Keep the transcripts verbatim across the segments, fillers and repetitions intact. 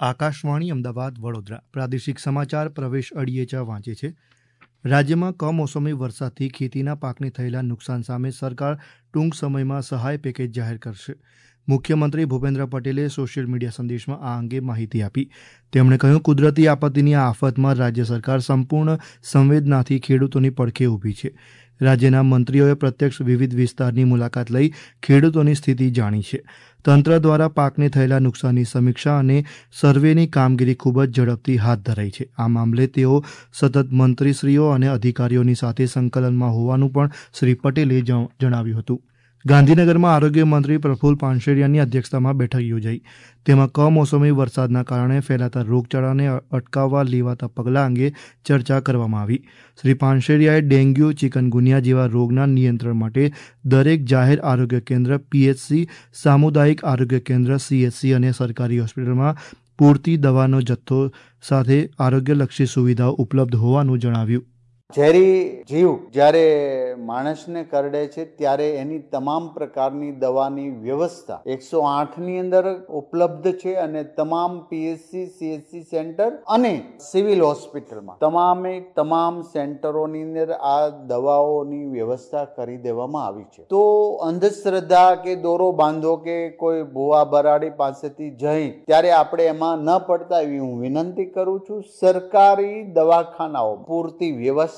આકાશવાણી અમદાવાદ વડોદરા પ્રાદેશિક સમાચાર પ્રવેશ અડિયેચા વાંચે છે. રાજ્યમાં કમોસમી વરસાદથી ખેતીના પાકને થયેલા નુકસાન સામે સરકાર ટૂંક સમયમાં સહાય પેકેજ જાહેર કરશે. મુખ્યમંત્રી ભૂપેન્દ્ર પટેલે સોશિયલ મીડિયા સંદેશમાં આ અંગે માહિતી આપી. તેમણે કહ્યું, કુદરતી આપત્તિની આ આફતમાં રાજ્ય સરકાર સંપૂર્ણ સંવેદનાથી ખેડૂતોની પડખે ઊભી છે. રાજ્યના મંત્રીઓએ પ્રત્યક્ષ વિવિધ વિસ્તારની મુલાકાત લઈ ખેડૂતોની સ્થિતિ જાણી છે. તંત્ર દ્વારા પાકને થયેલા નુકસાનની સમીક્ષા અને સર્વેની કામગીરી ખૂબ જ ઝડપથી હાથ ધરાઈ છે. આ મામલે તેઓ સતત મંત્રીશ્રીઓ અને અધિકારીઓની સાથે સંકલનમાં હોવાનું પણ શ્રી પટેલે જણાવ્યું હતું. ગાંધીનગરમાં આરોગ્ય મંત્રી પ્રફુલ્લ પાનસેરિયાની અધ્યક્ષતામાં બેઠક યોજાઈ. તેમાં કમોસમી વરસાદના કારણે ફેલાતા રોગચાળાને અટકાવવા લેવાતા પગલાં અંગે ચર્ચા કરવામાં આવી. શ્રી પાનસેરિયાએ ડેન્ગ્યુ, ચિકનગુનિયા જેવા રોગના નિયંત્રણ માટે દરેક જાહેર આરોગ્ય કેન્દ્ર પીએચસી, સામુદાયિક આરોગ્ય કેન્દ્ર સીએચસી અને સરકારી હોસ્પિટલમાં પૂરતી દવાનો જથ્થો સાથે આરોગ્યલક્ષી સુવિધાઓ ઉપલબ્ધ હોવાનું જણાવ્યું. ઝેરી જીવ જ્યારે માણસને કરડે છે ત્યારે એની તમામ પ્રકારની દવાની વ્યવસ્થા એકસો આઠ ની અંદર ઉપલબ્ધ છે અને તમામ પીએચસી, સીએચસી સેન્ટર અને સિવિલ હોસ્પિટલમાં તમામે તમામ સેન્ટરોની અંદર આ દવાઓની વ્યવસ્થા કરી દેવામાં આવી છે. તો અંધશ્રદ્ધા કે દોરો બાંધો કે કોઈ ભુવા બરાડી પાસેથી જઈ ત્યારે આપણે એમાં ન પડતા એવી હું વિનંતી કરું છું. સરકારી દવાખાનાઓ પૂરતી વ્યવસ્થા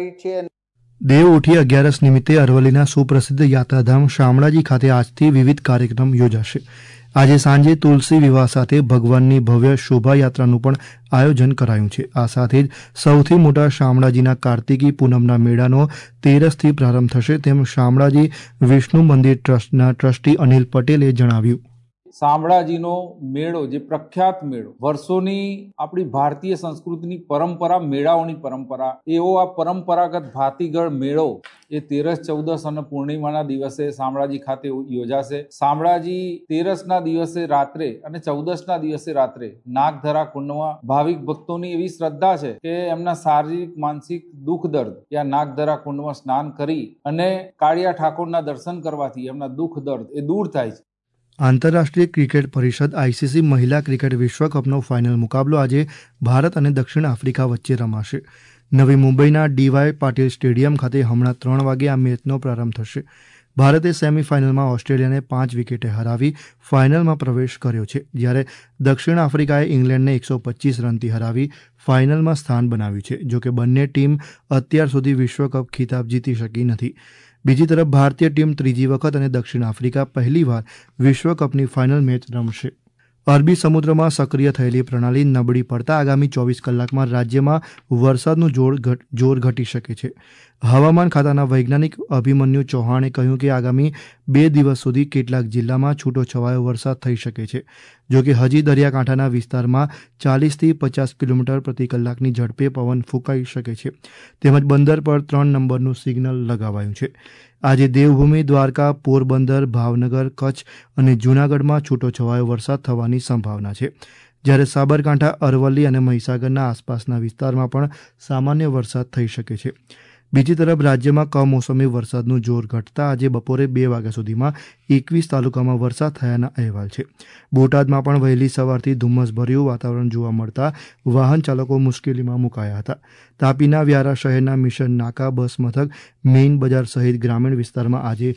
દેવ ઉઠી અગિયારસ નિમિત્તે અરવલ્લીના સુપ્રસિદ્ધ યાત્રાધામ શામળાજી ખાતે આજથી વિવિધ કાર્યક્રમ યોજાશે. આજે સાંજે તુલસી વિવાહ સાથે ભગવાનની ભવ્ય શોભાયાત્રાનું પણ આયોજન કરાયું છે. આ સાથે જ સૌથી મોટા શામળાજીના કાર્તિકી પૂનમના મેળાનો તેરસથી પ્રારંભ થશે તેમ શામળાજી વિષ્ણુ મંદિર ટ્રસ્ટના ટ્રસ્ટી અનિલ પટેલે જણાવ્યું. શામળાજીનો મેળો જે પ્રખ્યાત મેળો, વર્ષોની આપણી ભારતીય સંસ્કૃતિની પરંપરા, મેળાઓની પરંપરા, એવો આ પરંપરાગત ભાતીગળ મેળો એ તેરસ, ચૌદસ અને પૂર્ણિમાના દિવસે શામળાજી ખાતે યોજાશે. શામળાજી તેરસના દિવસે રાત્રે અને ચૌદસના દિવસે રાત્રે નાગધરા કુંડમાં ભાવિક ભક્તોની એવી શ્રદ્ધા છે કે એમના શારીરિક, માનસિક દુઃખ દર્દ યા નાગધરા કુંડમાં સ્નાન કરી અને કાળિયા ઠાકોરના દર્શન કરવાથી એમના દુઃખ દર્દ એ દૂર થાય છે. આંતરરાષ્ટ્રીય ક્રિકેટ પરિષદ આઈસીસી મહિલા ક્રિકેટ વિશ્વકપનો ફાઇનલ મુકાબલો આજે ભારત અને દક્ષિણ આફ્રિકા વચ્ચે રમાશે. નવી મુંબઈના ડીવાય પાટીલ સ્ટેડિયમ ખાતે હમણાં ત્રણ વાગે આ મેચનો પ્રારંભ થશે. ભારતે સેમીફાઇનલમાં ઓસ્ટ્રેલિયાને પાંચ વિકેટે હરાવી ફાઇનલમાં પ્રવેશ કર્યો છે, જ્યારે દક્ષિણ આફ્રિકાએ ઇંગ્લેન્ડને એકસો પચીસ રનથી હરાવી ફાઇનલમાં સ્થાન બનાવ્યું છે. જોકે બંને ટીમ અત્યાર સુધી વિશ્વકપ ખિતાબ જીતી શકી નથી. બીજી તરફ ભારતીય ટીમ ત્રીજી વખત અને દક્ષિણ આફ્રિકા પહેલીવાર વિશ્વકપની ફાઇનલ મેચ રમશે. અરબી સમુદ્રમાં સક્રિય થયેલી પ્રણાલી નબળી પડતા આગામી ચોવીસ કલાકમાં રાજ્યમાં વરસાદનું જોર જોર ઘટી શકે છે. હવામાન ખાતાના વૈજ્ઞાનિક અભિમન્યુ ચૌહાણે કહ્યું કે આગામી બે દિવસ સુધી કેટલાક જિલ્લામાં છૂટો છવાયો વરસાદ થઈ શકે છે. જોકે હજી દરિયાકાંઠાના વિસ્તારમાં ચાલીસથી પચાસ કિલોમીટર પ્રતિ કલાકની ઝડપે પવન ફૂંકાઈ શકે છે. તેમજ બંદર પર ત્રણ નંબરનું સિગ્નલ લગાવાયું છે. આજે દેવભૂમિ, દ્વારકા, પોરબંદર, ભાવનગર, કચ્છ અને જૂનાગઢમાં છૂટો છવાયો વરસાદ થવાની સંભાવના છે, જ્યારે સાબરકાંઠા, અરવલ્લી અને મહીસાગરના આસપાસના વિસ્તારમાં પણ સામાન્ય વરસાદ થઈ શકે છે. બીજી તરફ રાજ્યમાં કમોસમી વરસાદનું જોર ઘટતા આજે બપોરે બે વાગ્યા સુધીમાં એકવીસ તાલુકામાં વરસાદ થયાના અહેવાલ છે. બોટાદમાં પણ વહેલી સવારથી ધુમ્મસભર્યું વાતાવરણ જોવા મળતા વાહન ચાલકો મુશ્કેલીમાં મુકાયા હતા. તાપીના વ્યારા શહેરના મિશન નાકા બસ મથક, મેઇન બજાર સહિત ગ્રામીણ વિસ્તારમાં આજે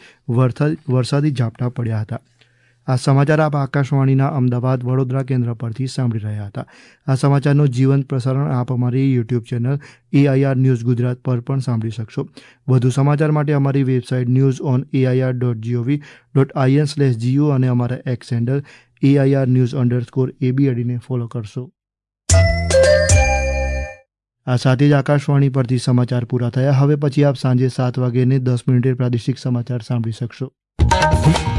વરસાદી ઝાપટા પડ્યા હતા. આ સમાચાર આપ આકાશવાણીના અમદાવાદ વડોદરા કેન્દ્ર પરથી સાંભળી રહ્યા હતા. આ સમાચારનું જીવંત પ્રસારણ આપ અમારી YouTube channel AIR news Gujarat પર પણ સાંભળી શકશો. વધુ સમાચાર માટે અમારી website news on AIR dot GOV dot IN slash GO અને અમારા X handle AIR news underscore AB અડીને ફોલો કરશો. આ સાથે જ આકાશવાણી પરથી સમાચાર પૂરા થયા. હવે પછી આપ સાંજે સાત વાગ્યે દસ મિનિટે પ્રાદેશિક સમાચાર સાંભળી શકશો.